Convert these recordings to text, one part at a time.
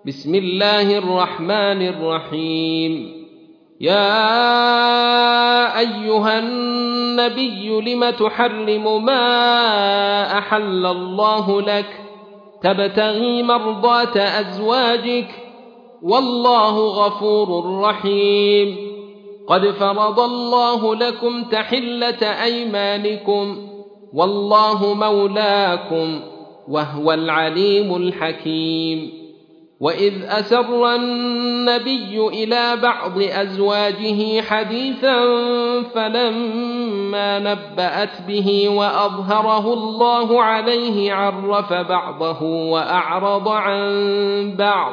بسم الله الرحمن الرحيم. يا أيها النبي لم تحرم ما أحل الله لك تبتغي مرضات أزواجك والله غفور رحيم. قد فرض الله لكم تحلة أيمانكم والله مولاكم وهو العليم الحكيم. وإذ أسر النبي إلى بعض أزواجه حديثا فلما نبأت به وأظهره الله عليه عرف بعضه وأعرض عن بعض،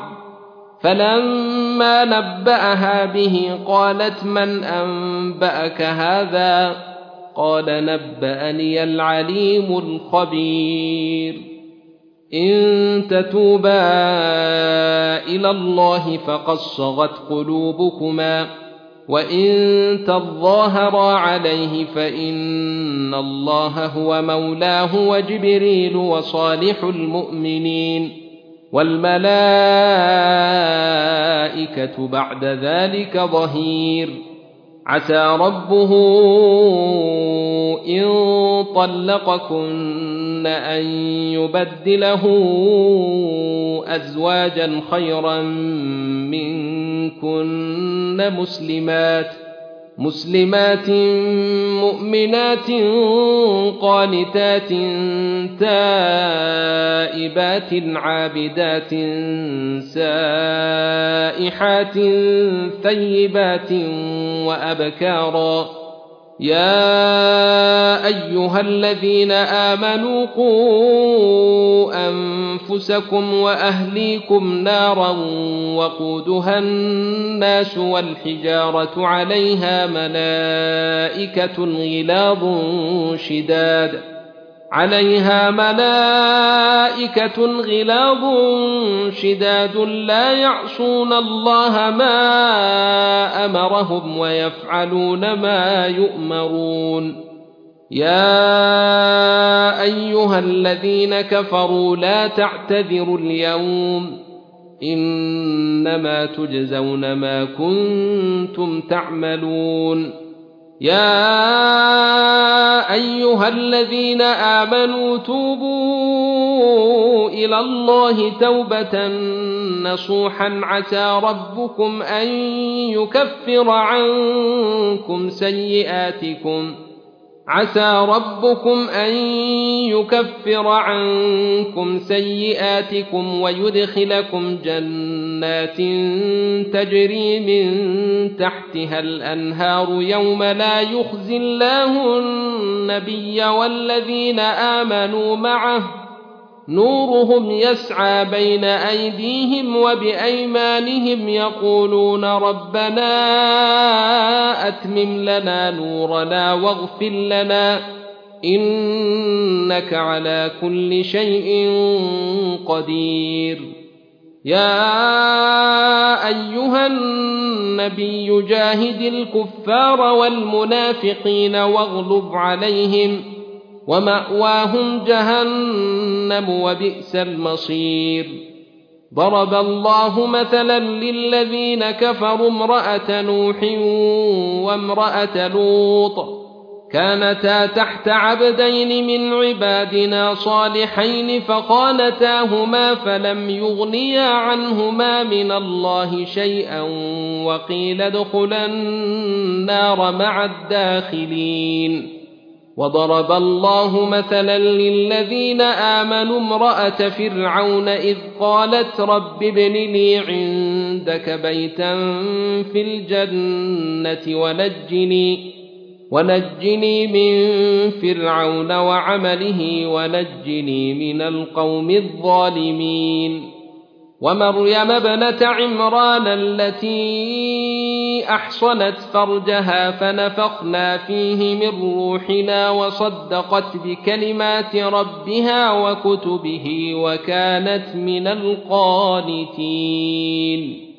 فلما نبأها به قالت من أنبأك هذا؟ قال نبأني العليم الخبير. إن تتوبا إلى الله فقد صغت قلوبكما وإن تظاهرا عليه فإن الله هو مولاه وجبريل وصالح المؤمنين والملائكة بعد ذلك ظهير. عسى ربه إن طلقكن أن يبدله أزواجا خيرا منكن مسلمات مؤمنات قانتات تائبات عابدات سائحات ثيبات وأبكارا. يا أيها الذين آمنوا قوا أنفسكم وأهليكم نارا وقودها الناس والحجارة عليها ملائكة غلاظ شداد لا يعصون الله ما أمرهم ويفعلون ما يؤمرون. يا أيها الذين كفروا لا تعتذروا اليوم إنما تجزون ما كنتم تعملون. يا أيها الذين آمنوا توبوا إلى الله توبة نصوحا عسى ربكم أن يكفر عنكم سيئاتكم ويدخلكم جنات تجري من تحتها الأنهار يوم لا يخزي الله النبي والذين آمنوا معه نورهم يسعى بين أيديهم وبأيمانهم يقولون ربنا أتمم لنا نورنا واغفر لنا إنك على كل شيء قدير. يا أيها النبي جاهد الكفار والمنافقين واغلظ عليهم ومأواهم جهنم وبئس المصير. ضرب الله مثلا للذين كفروا امرأة نوح وامرأة لوط كانتا تحت عبدين من عبادنا صالحين فخانتاهما فلم يغنيا عنهما من الله شيئا وقيل ادخلا النار مع الداخلين. وضرب الله مثلا للذين آمنوا امرأة فرعون إذ قالت رب ابن لي عندك بيتا في الجنة ونجني من فرعون وعمله ونجني من القوم الظالمين. ومريم ابنة عمران التي أحصنت فرجها فنفخنا فيه من روحنا وصدقت بكلمات ربها وكتبه وكانت من القانتين.